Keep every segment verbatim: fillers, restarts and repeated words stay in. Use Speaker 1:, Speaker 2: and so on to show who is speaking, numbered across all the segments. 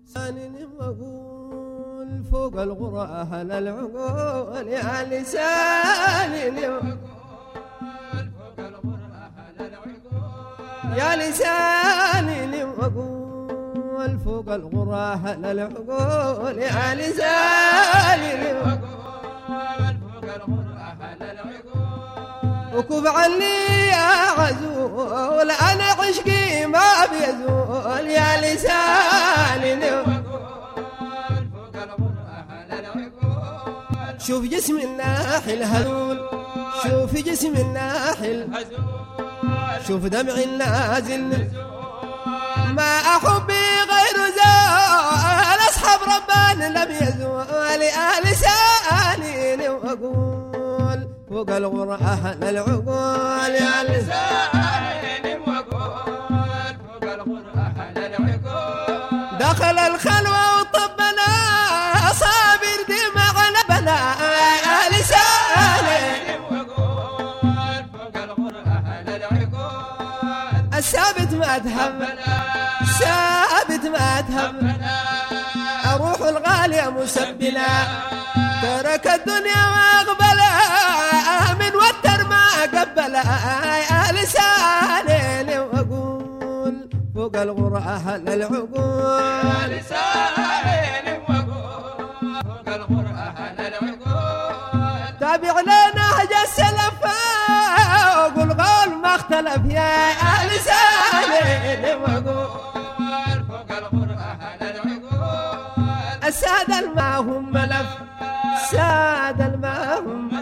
Speaker 1: لساني وأقول فوق الغرى أهل العقول يا لساني وأقول فوق الغرى أهل العقول يا لساني وأقول فوق الغرى أهل العقول يا لساني وأقول فوق الغرى أهل العقول وكف عني يا غزول أنا عشقي ما بيزول يا لساني وأقول فوق الغرى أهل العقول شوف جسم الناحي الهذول شوف جسم الناحي الهذول شوف دمع النازل ما أحب غير زول أصحاب ربان لم يزول يا لساني وأقول فوق الغرى أهل العقول يا لساني وأقول فوق الغرى أهل العقول دخل الخلوة وطبنا صابر دمعنا بنا يا لساني وأقول فوق الغرى أهل العقول الثابت ما تهمنا ثابت ما تهمنا أروح الغالية مسبلا ترك الدنيا وأقبلا من وتر ما قبلا يا لساني وأقول فوق الغرى أهل العقول يا لساني وأقول فوق الغرى أهل العقول تابع لنا نهج السلف وأقول قول ما اختلف يا لساني وأقول فوق الغرى أهل العقول السادة الماهم ملف ساد الماهم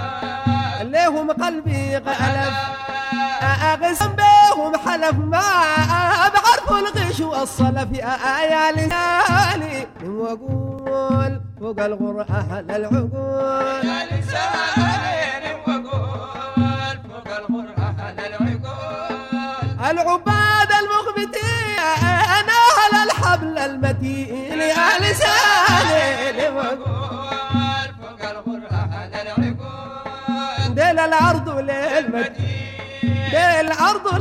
Speaker 1: ليهم قلبي قلب أقسم بهم حلف ما بعرفوا الغش والصلف يا لساني وأقول فوق الغرى أهل العقول يا لساني وأقول فوق الغرى أهل العقول العباد المخبتين أنا أهل الحبل المتين يا لساني وأقول فوق الغرى أهل العقول ديل الأرض للمدين ديل الأرض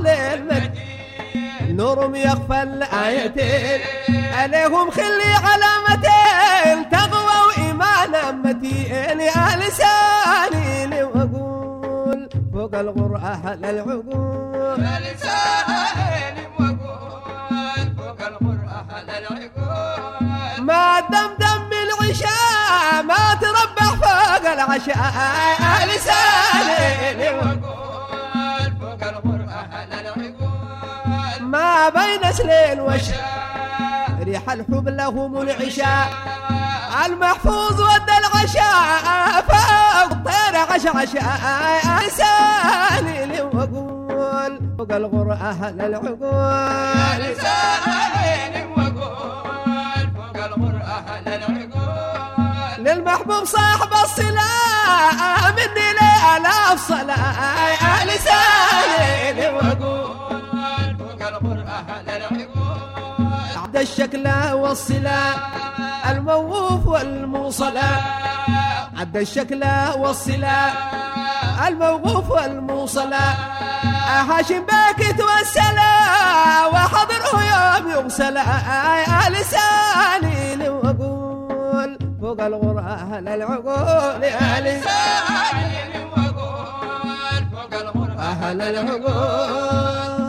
Speaker 1: للمدين نورهم يخفى الآيتين عليهم خلي علامتين تقوى وإيمان متين يا لساني وأقول فوق الغرى أهل العقول يا لساني وأقول فوق الغرى أهل العقول ما دمدم بالعشاء ما تربح فوق العشاء يا لساني وأقول فوق الغرى أهل العقول ما بين سليل وشاء ريح الحب لهم العشاء المحفوظ ود العشاء فوق الطير عش عشاء يا لساني وأقول فوق الغرى أهل العقول يا لساني وأقول فوق الغرى أهل العقول للمحبوب صاحب الصلاة مني لآلاف صلاة يا لساني وأقول فوق الغرى أهل العقول عبد الشكل والصلاة الموقوف والموصلة عبد الشكل والصلاة الموقوف والموصلة هاشم بك توسلا وحضره يوم يغسل يا لساني وأقول فوق الغرى أهل العقول يا لساني وأقول فوق الغرى أهل العقول